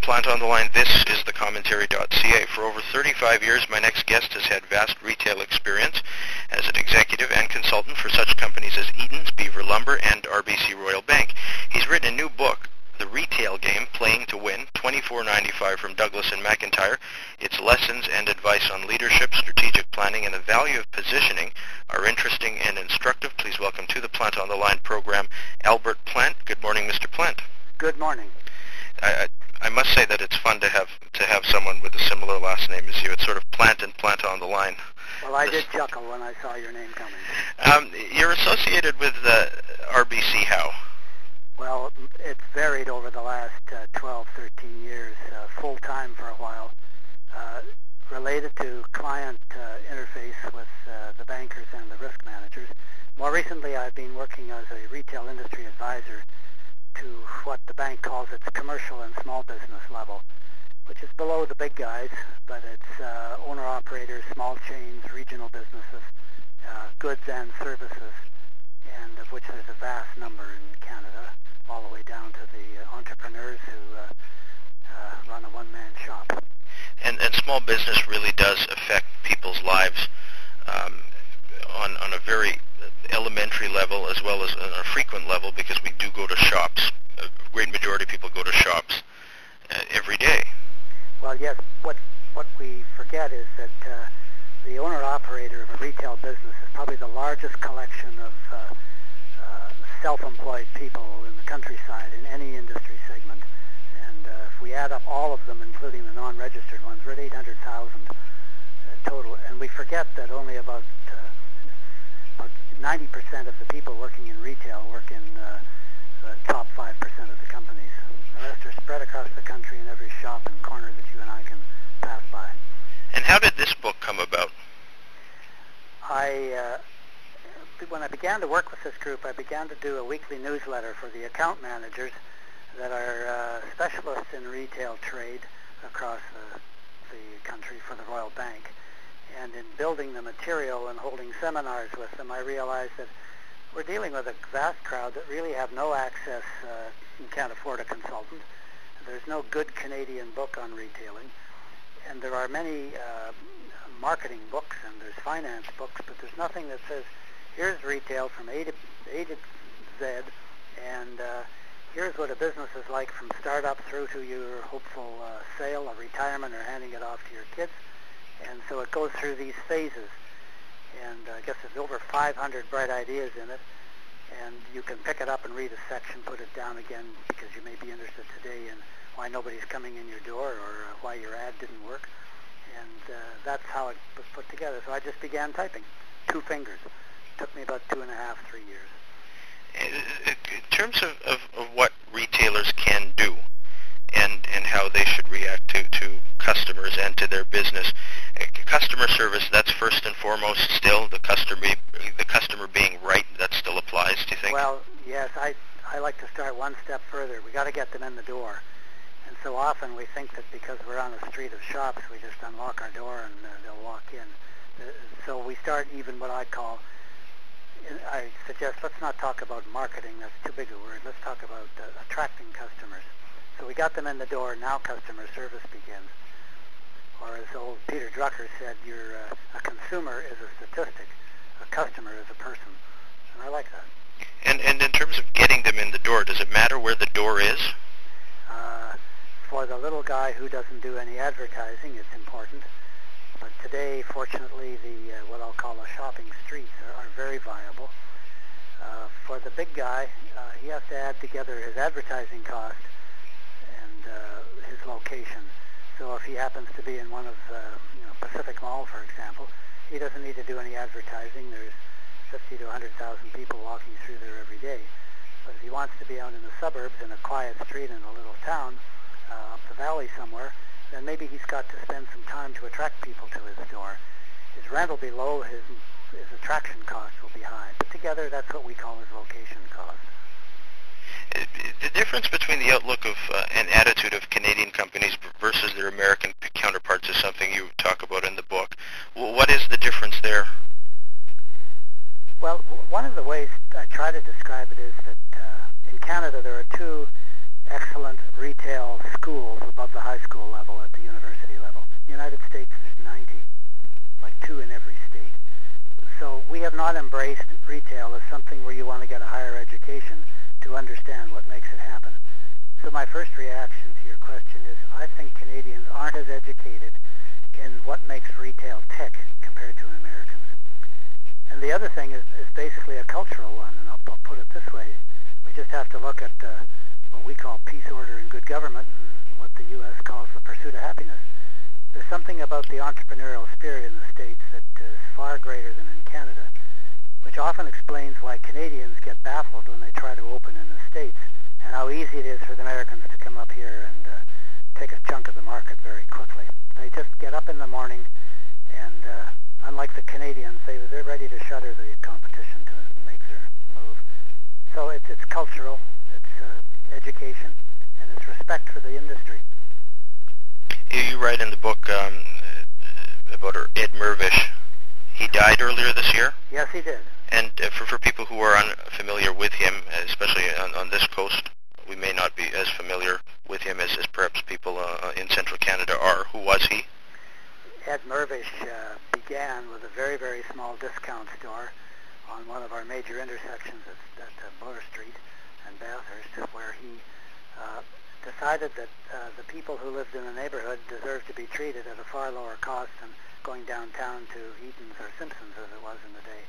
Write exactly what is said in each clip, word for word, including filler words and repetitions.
Plant on the Line. This is the commentary dot c a. For over thirty-five years, my next guest has had vast retail experience as an executive and consultant for such companies as Eaton's, Beaver Lumber, and R B C Royal Bank. He's written a new book, The Retail Game, Playing to Win, twenty-four ninety-five from Douglas and McIntyre. Its lessons and advice on leadership, strategic planning, and the value of positioning are interesting and instructive. Please welcome to the Plant on the Line program, Albert Plant. Good morning, Mister Plant. Good morning. I, I must say that it's fun to have to have someone with a similar last name as you. It's sort of Plant and Plant on the Line. Well, I did chuckle when I saw your name coming. Um, you're associated with uh, R B C how? Well, it's varied over the last uh, twelve, thirteen years, uh, full-time for a while, uh, related to client uh, interface with uh, the bankers and the risk managers. More recently, I've been working as a retail industry advisor to what the bank calls its commercial and small business level, which is below the big guys, but it's uh, owner-operators, small chains, regional businesses, uh, goods and services, and of which there's a vast number in Canada, all the way down to the uh, entrepreneurs who uh, uh, run a one-man shop. And, and small business really does affect people's lives um, on, on a very elementary level as well as on a frequent level, because we do go to shops. A great majority of people go to shops uh, every day. Well, yes, what what we forget is that uh, the owner-operator of a retail business is probably the largest collection of uh, uh, self-employed people in the countryside in any industry segment. And uh, if we add up all of them, including the non-registered ones, we're at eight hundred thousand uh, total. And we forget that only about uh, about ninety percent of the people working in retail work in uh, the top five percent of the companies. The rest are spread across the country in every shop and corner that you and I can pass by. And how did this book come about? I, uh, when I began to work with this group, I began to do a weekly newsletter for the account managers that are uh, specialists in retail trade across the, the country for the Royal Bank. And in building the material and holding seminars with them, I realized that we're dealing with a vast crowd that really have no access uh, and can't afford a consultant. There's no good Canadian book on retailing. And there are many uh, marketing books and there's finance books, but there's nothing that says, here's retail from A to, A to Z, and uh, here's what a business is like from startup through to your hopeful uh, sale or retirement or handing it off to your kids. And so it goes through these phases. And uh, I guess there's over five hundred bright ideas in it. And you can pick it up and read a section, put it down again, because you may be interested today in why nobody's coming in your door or uh, why your ad didn't work. And uh, that's how it was put together. So I just began typing. Two fingers. It took me about two and a half, three years. In terms of, of, of what retailers can do and, and how they should react to, to customers and to their business, customer service, that's first and foremost still, the customer, the customer being right, that still applies, do you think? Well, yes, I, I like to start one step further. We got to get them in the door. And so often we think that because we're on a street of shops, we just unlock our door and uh, they'll walk in. Uh, so we start even what I call, I suggest let's not talk about marketing, that's too big a word. Let's talk about uh, attracting customers. So we got them in the door, now customer service begins. Or as old Peter Drucker said, you're, uh, a consumer is a statistic, a customer is a person. And I like that. And, and in terms of getting them in the door, does it matter where the door is? Uh, for the little guy who doesn't do any advertising, it's important. But today, fortunately, the uh, what I'll call the shopping streets are, are very viable. Uh, for the big guy, uh, he has to add together his advertising cost and uh, his location. So if he happens to be in one of uh, you know, Pacific Mall, for example, he doesn't need to do any advertising. There's fifty to one hundred thousand people walking through there every day. But if he wants to be out in the suburbs in a quiet street in a little town, uh, up the valley somewhere, then maybe he's got to spend some time to attract people to his store. His rent will be low, his, his attraction costs will be high. But together, that's what we call his location cost. The difference between the outlook of uh, and attitude of Canadian companies versus their American counterparts is something you talk about in the book. What is the difference there? Well, one of the ways I try to describe it is that uh, in Canada there are two excellent retail schools above the high school level at the university level. In the United States, there's ninety, like two in every state. So we have not embraced retail as something where you want to get a higher education to understand what makes it happen. So my first reaction to your question is I think Canadians aren't as educated in what makes retail tick compared to Americans. And the other thing is, is basically a cultural one, and I'll, I'll put it this way. We just have to look at uh, what we call peace, order, and good government, and what the U S calls the pursuit of happiness. There's something about the entrepreneurial spirit in the States that is far greater than in Canada, which often explains why Canadians get baffled when they try to open in the States, and how easy it is for the Americans to come up here and uh, take a chunk of the market very quickly. They just get up in the morning, and uh, unlike the Canadians, they, they're ready to shutter the competition to make their move. So it's, it's cultural, it's uh, education, and it's respect for the industry. You write in the book um, about Ed Mirvish. He died earlier this year? Yes, he did. And uh, for, for people who are unfamiliar with him, especially on, on this coast, we may not be as familiar with him as, as perhaps people uh, in central Canada are. Who was he? Ed Mirvish uh, began with a very, very small discount store on one of our major intersections at, at uh, Bloor Street and Bathurst, where he uh, decided that uh, the people who lived in the neighborhood deserved to be treated at a far lower cost than going downtown to Eaton's or Simpson's as it was in the day.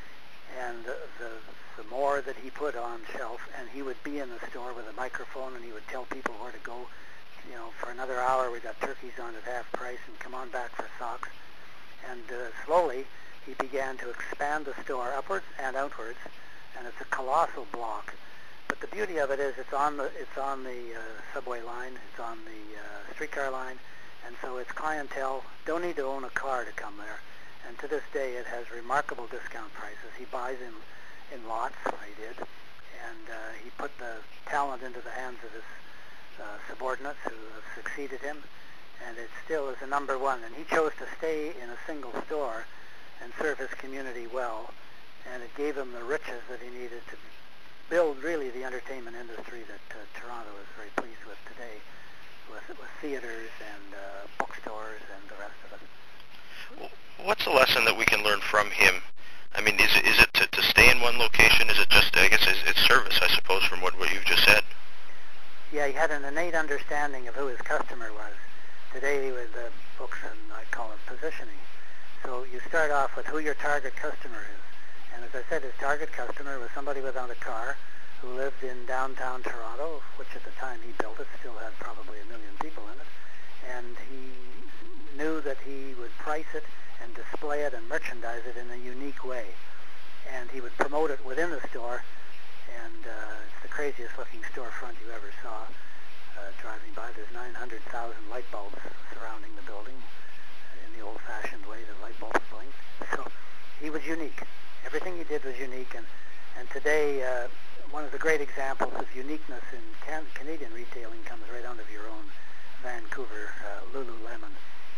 And the, the, the more that he put on shelf, and he would be in the store with a microphone and he would tell people where to go. You know, for another hour we got turkeys on at half price and come on back for socks. And uh, slowly he began to expand the store upwards and outwards, and it's a colossal block. But the beauty of it is it's on the it's on the uh, subway line, it's on the uh, streetcar line, and so its clientele don't need to own a car to come there. And to this day, it has remarkable discount prices. He buys in in lots, he did, and uh, he put the talent into the hands of his uh, subordinates who have succeeded him, and it still is a number one. And he chose to stay in a single store and serve his community well, and it gave him the riches that he needed to build really the entertainment industry that uh, Toronto is very pleased with today, with, with theaters and uh, bookstores and the rest of it. What's the lesson that we can learn from him? I mean, is it, is it to, to stay in one location? Is it just, I guess, it's, it's service, I suppose, from what, what you've just said? Yeah, he had an innate understanding of who his customer was. Today, with the books, and I call it positioning. So you start off with who your target customer is. And as I said, his target customer was somebody without a car who lived in downtown Toronto, which at the time he built it still had probably a million people in it. And he knew that he would price it and display it and merchandise it in a unique way. And he would promote it within the store, and uh, it's the craziest looking storefront you ever saw. Uh, driving by, there's nine hundred thousand light bulbs surrounding the building in the old-fashioned way that light bulbs blink. So he was unique. Everything he did was unique, and, and today uh, one of the great examples of uniqueness in can- Canadian retailing comes right out of your own Vancouver, uh, Lululemon.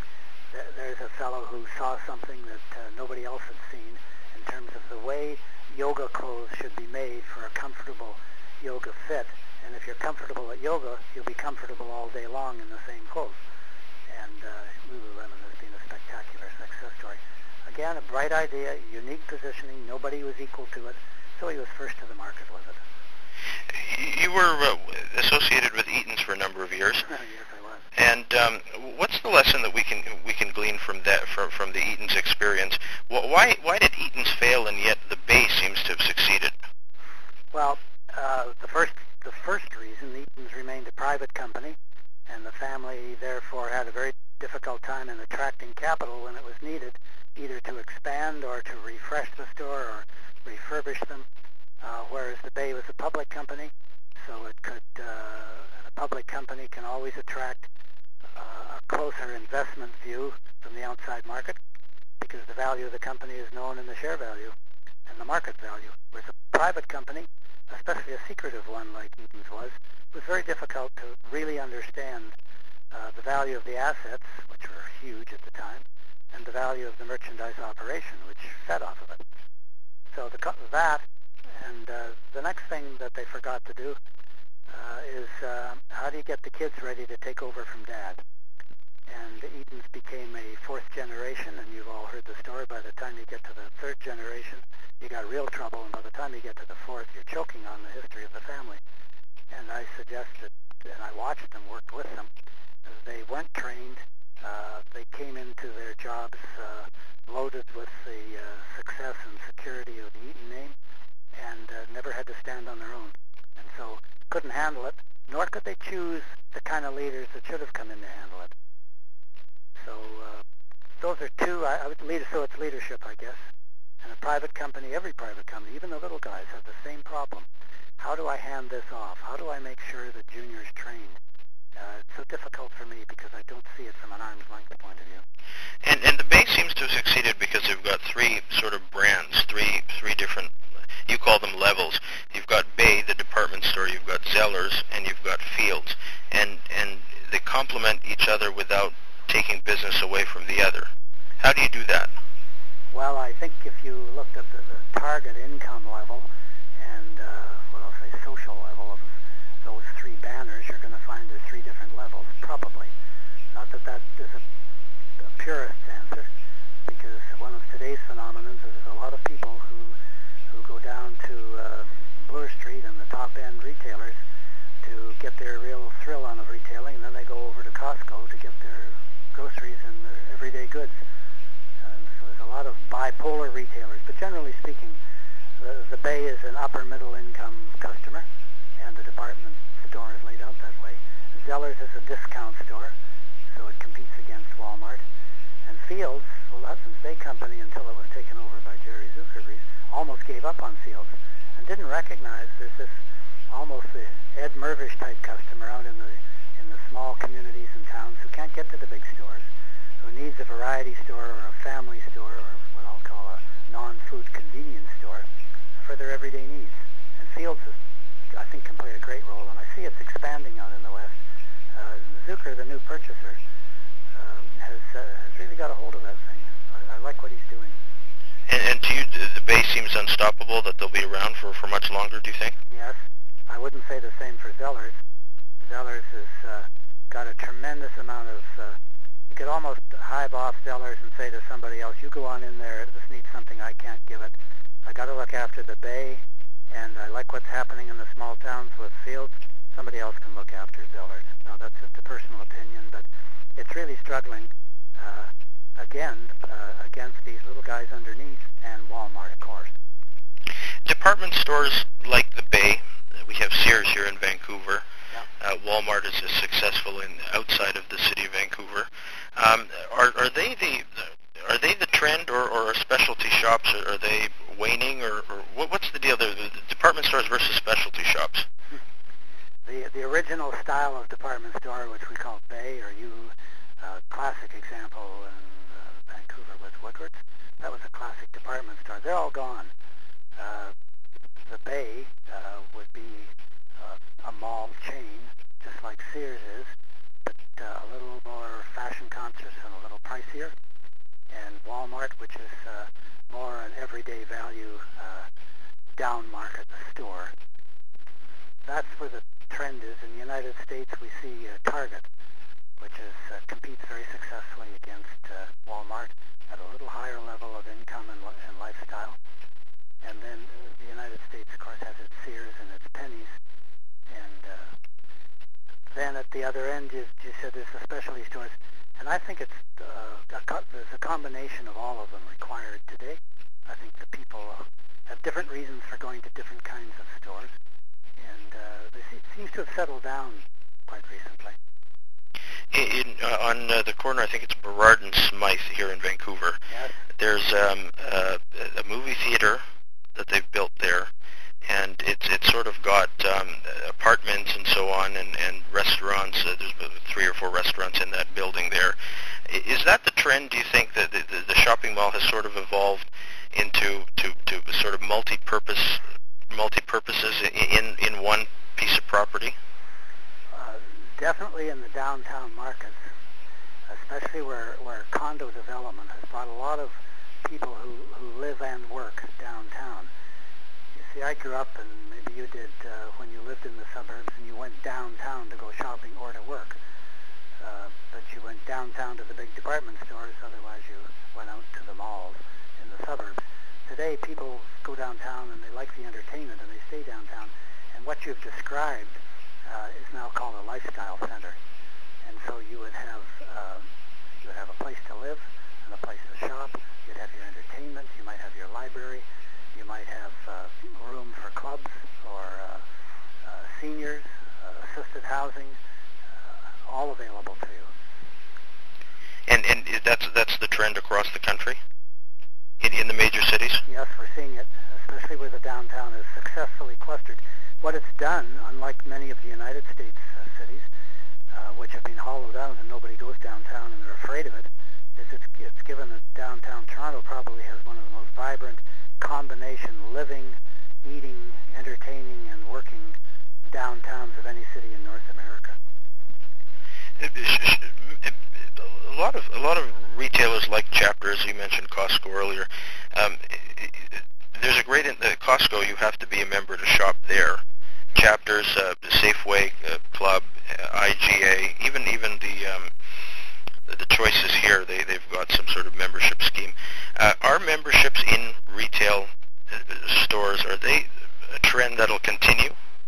There's a fellow who saw something that uh, nobody else had seen in terms of the way yoga clothes should be made for a comfortable yoga fit. And if you're comfortable at yoga, you'll be comfortable all day long in the same clothes. And uh, Lululemon has been a spectacular success story. Again, a bright idea, unique positioning, nobody was equal to it, so he was first to the market with it. You were uh, associated with Eaton's for a number of years. Yes, I was. And um, what's the lesson that we can we can glean from that from from the Eaton's experience? Why why did Eaton's fail and yet the Bay seems to have succeeded? Well, uh, the first the first reason, Eaton's remained a private company, and the family therefore had a very difficult time in attracting capital when it was needed, either to expand or to refresh the store or refurbish them. Uh, whereas the Bay was a public company, so it could, uh, and a public company can always attract uh, a closer investment view from the outside market, because the value of the company is known in the share value and the market value. Whereas a private company, especially a secretive one like Eaton's was, was very difficult to really understand uh, the value of the assets, which were huge at the time, and the value of the merchandise operation, which fed off of it. So the, that And uh, the next thing that they forgot to do uh, is uh, how do you get the kids ready to take over from Dad? And Eaton's became a fourth generation, and you've all heard the story. By the time you get to the third generation, you got real trouble, and by the time you get to the fourth, you're choking on the history of the family. And I suggested, and I watched them, worked with them. They weren't trained. Uh, they came into their jobs uh, loaded with the uh, success and security of the Eaton name, and uh, never had to stand on their own. And so couldn't handle it, nor could they choose the kind of leaders that should have come in to handle it. So uh, those are two, I, I would lead, so it's leadership, I guess. And a private company, every private company, even the little guys, have the same problem. How do I hand this off? How do I make sure the junior's trained? Uh, it's so difficult for me because I don't see it from an arm's length point of view. And and the Bay seems to have succeeded because they've got three sort of brands, three three different, you call them levels. You've got Bay, the department store, you've got Zellers, and you've got Fields. And, and they complement each other without taking business away from the other. How do you do that? Well, I think if you looked at the, the target income level and, uh, what I'll say, social level of those three banners, you're going to find there's three different levels, probably. Not that that is a, a purist answer, because one of today's phenomenons is there's a lot of people who who go down to uh, Bloor Street and the top-end retailers to get their real thrill on of retailing, and then they go over to Costco to get their groceries and their everyday goods. Uh, so there's a lot of bipolar retailers, but generally speaking, the, the Bay is an upper-middle income customer, and the department store is laid out that way. Zellers is a discount store, so it competes against Walmart. And Fields, well, the Hudson's Bay Company, until it was taken over by Jerry Zuckerby, almost gave up on Fields and didn't recognize there's this almost the Ed Mervish type customer out in the in the small communities and towns who can't get to the big stores, who needs a variety store or a family store or what I'll call a non-food convenience store for their everyday needs. And Fields is, I think, can play a great role, and I see it's expanding out in the West. Uh, Zucker, the new purchaser, uh, has, uh, has really got a hold of that thing. I, I like what he's doing. And, and to you, the Bay seems unstoppable, that they'll be around for, for much longer, do you think? Yes. I wouldn't say the same for Zellers. Zellers has uh, got a tremendous amount of, uh, you could almost hive off Zellers and say to somebody else, you go on in there, this needs something I can't give it. I got to look after the Bay, and I like what's happening in the small towns with Fields. Somebody else can look after Zellers. Now, that's just a personal opinion, but it's really struggling, uh, again, uh, against these little guys underneath, and Walmart, of course. Department stores like the Bay, we have Sears here in Vancouver. Yep. Uh, Walmart is, is successful in outside of the city of Vancouver. Um, are, are they the are they the trend, or, or are specialty shops, are, are they waning, or, or what, what's the deal there? The, the department stores versus specialty shops. The the original style of department store, which we call Bay, or you, uh, classic example in uh, Vancouver with Woodward's, that was a classic department store. They're all gone. Uh, the Bay uh, would be uh, a mall chain, just like Sears is, but uh, a little more fashion conscious and a little pricier. And Walmart, which is uh, more an everyday value uh, down market store. That's where the trend is. In the United States, we see uh, Target, which is, uh, competes very successfully against uh, Walmart at a little higher level of income and, and lifestyle. And then uh, the United States, of course, has its Sears and its Pennies. And uh, then at the other end, you, you said there's the specialty stores. And I think it's uh, a co- there's a combination of all of them required today. I think the people uh, have different reasons for going to different kinds of stores. And uh, it seems to have settled down quite recently. In, in, uh, on uh, the corner, I think it's Burrard and Smythe here in Vancouver. Yes. There's um, uh, a movie theater that they've built there, and it's it's sort of got um, apartments and so on, and, and restaurants. Uh, there's three or four restaurants in that building there. Is that the trend, do you think, that the, the, the shopping mall has sort of evolved into to, to sort of multi-purpose multi-purposes in, in one piece of property? Uh, definitely in the downtown markets, especially where, where condo development has brought a lot of people who, who live and work downtown. You See, I grew up, and maybe you did, uh, when you lived in the suburbs and you went downtown to go shopping or to work. Uh, but you went downtown to the big department stores, otherwise you went out to the malls in the suburbs. Today, people go downtown and they like the entertainment and they stay downtown. And what you've described uh, is now called a lifestyle center. And so you would have uh, you would have a place to live and a place to shop. You'd have your entertainment. You might have your library. You might have uh, room for clubs or uh, uh, seniors, uh, assisted housing, uh, all available to you. And and that's that's the trend across the country, in in the major cities. Yes, we're seeing it, especially where the downtown is successfully clustered. What it's done, unlike many of the United States uh, cities, uh, which have been hollowed out and nobody goes downtown and they're afraid of it, is it's, it's given that downtown Toronto probably has one of the most vibrant combination living, eating, entertaining, and working downtowns of any city in North America. A lot of a lot of retailers like Chapters. You mentioned Costco earlier. Um, there's a great in uh, Costco. You have to be a member to shop there. Chapters, uh, Safeway, uh, Club, uh, I G A, even even the um, the, the choices here. They they've got some sort of membership scheme. Uh, are memberships in retail uh, stores, are they a trend that'll continue?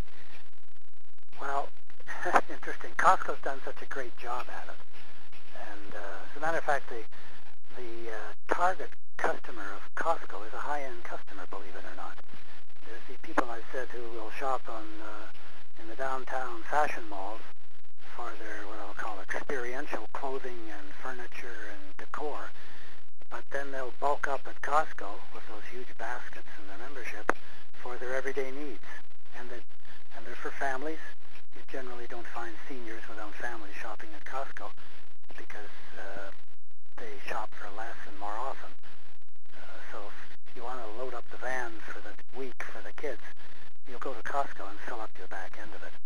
Well, interesting. Costco's done such a great job at it. And uh, as a matter of fact, the, the uh, target customer of Costco is a high-end customer, believe it or not. There's the people I said who will shop on uh, in the downtown fashion malls for their, what I'll call, experiential clothing and furniture and decor. But then they'll bulk up at Costco with those huge baskets and their membership for their everyday needs. And, they, and they're for families. You generally don't find seniors without families shopping at Costco because uh, they shop for less and more often. Uh, so if you want to load up the vans for the week for the kids, you'll go to Costco and fill up your back end of it.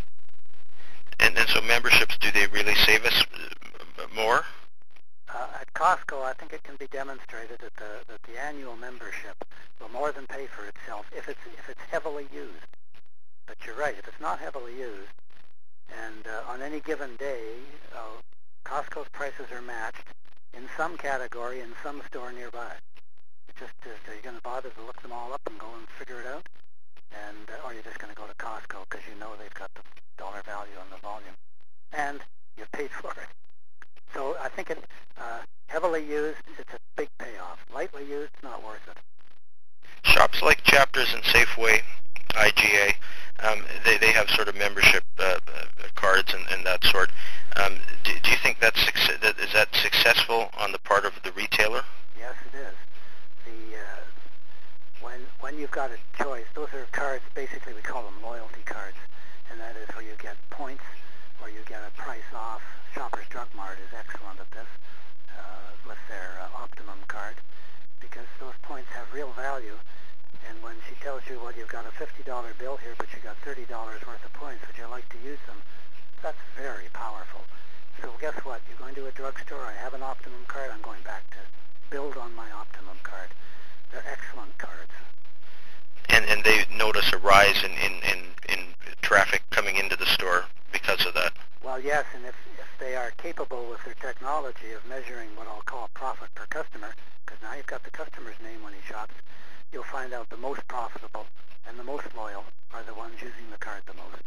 And, and so memberships, do they really save us more? Uh, at Costco, I think it can be demonstrated that the, that the annual membership will more than pay for itself if it's if it's heavily used. But you're right, if it's not heavily used, and uh, on any given day, uh, Costco's prices are matched in some category in some store nearby. It's just, just are you going to bother to look them all up and go and figure it out? And uh, or you're just going to go to Costco because you know they've got the dollar value on the volume. And you've paid for it. So I think it, uh, heavily used, it's a big payoff. Lightly used, it's not worth it. Shops like Chapters and Safeway, I G A, um, they, they have sort of membership uh, uh, cards and, and that sort. Um, do, do you think that's success, that, is that successful on the part of the retailer? Yes, it is. The uh, when when you've got a choice, those are cards. Basically, we call them loyalty cards, and that is where you get points or you get a price off. Shoppers Drug Mart is excellent at this uh, with their uh, Optimum card because those points have real value. And when she tells you, well, you've got a fifty dollar bill here, but you got thirty dollars worth of points, would you like to use them? That's very powerful. So guess what? You're going to a drugstore, I have an Optimum card, I'm going back to build on my Optimum card. They're excellent cards. And and they notice a rise in, in, in, in traffic coming into the store because of that. Well, yes, and if, if they are capable with their technology of measuring what I'll call profit per customer, because now you've got the customer's name when he shops, you'll find out the most profitable and the most loyal are the ones using the card the most.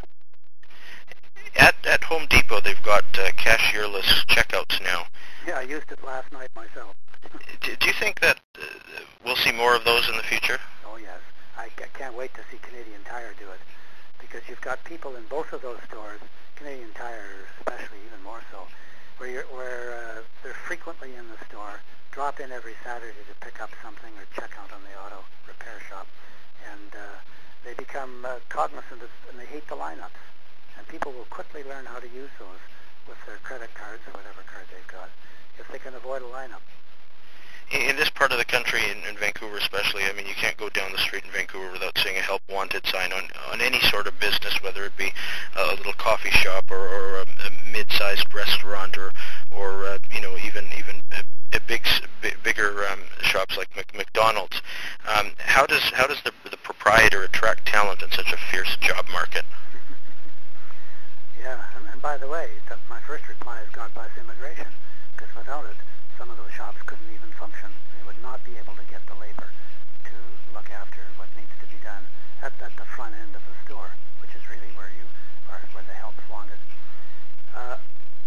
At at Home Depot, they've got uh, cashierless checkouts now. Yeah, I used it last night myself. do, do you think that uh, we'll see more of those in the future? Oh, yes. I, I can't wait to see Canadian Tire do it because you've got people in both of those stores, Canadian Tire especially even more so, where, you're, where uh, they're frequently in the store, drop in every Saturday to pick up something or check out on the auto repair shop. And uh, they become uh, cognizant of, and they hate the lineups. And people will quickly learn how to use those with their credit cards or whatever card they've got if they can avoid a lineup. In this part of the country, in, in Vancouver especially, I mean, you can't go down the street in Vancouver without seeing a help wanted sign on, on any sort of business, whether it be a little coffee shop or, or a, a mid-sized restaurant or, or uh, you know, even even a, a big, bigger um, shops like Mc, McDonald's. Um, how does how does the the proprietor pride or attract talent in such a fierce job market? Yeah, and, and by the way, the, my first reply is God bless immigration, because without it, some of those shops couldn't even function. They would not be able to get the labor to look after what needs to be done at, at the front end of the store, which is really where you are, where the help's wanted. Uh,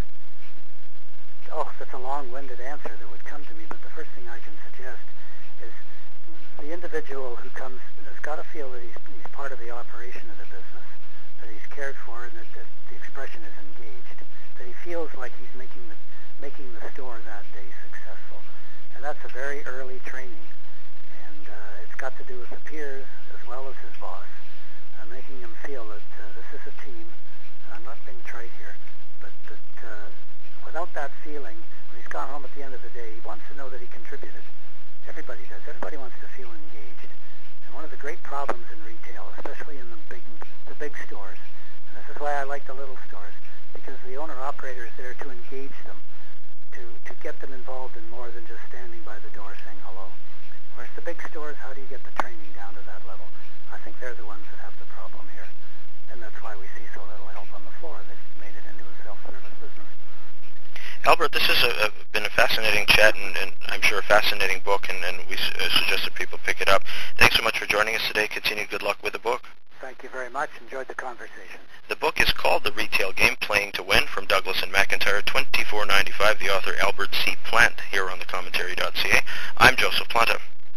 oh, that's a long-winded answer that would come to me, but the first thing I can suggest is the individual who comes has got to feel that he's, he's part of the operation of the business, that he's cared for, and that, that the expression is engaged, that he feels like he's making the making the store that day successful. And that's a very early training. And uh, it's got to do with the peers as well as his boss, uh, making him feel that uh, this is a team. And I'm not being trite here, but that uh, without that feeling, when he's gone home at the end of the day, he wants to know that he contributed. Everybody does. Everybody wants to feel engaged. And one of the great problems in retail, especially in the big, the big stores, and this is why I like the little stores, because the owner-operator is there to engage them, to, to get them involved in more than just standing by the door saying hello. Whereas the big stores, how do you get the training down to that level? I think they're the ones that have the problem here. And that's why we see so little help on the floor. They've made it into a self-service business. Albert, this has a, a, been a fascinating chat and, and I'm sure a fascinating book, and, and we su- uh, suggest that people pick it up. Thanks so much for joining us today. Continued good luck with the book. Thank you very much. Enjoyed the conversation. The book is called The Retail Game, Playing to Win, from Douglas and McIntyre, twenty-four ninety-five. The author Albert C. Plant, here on the commentary dot c a. I'm Joseph Planta.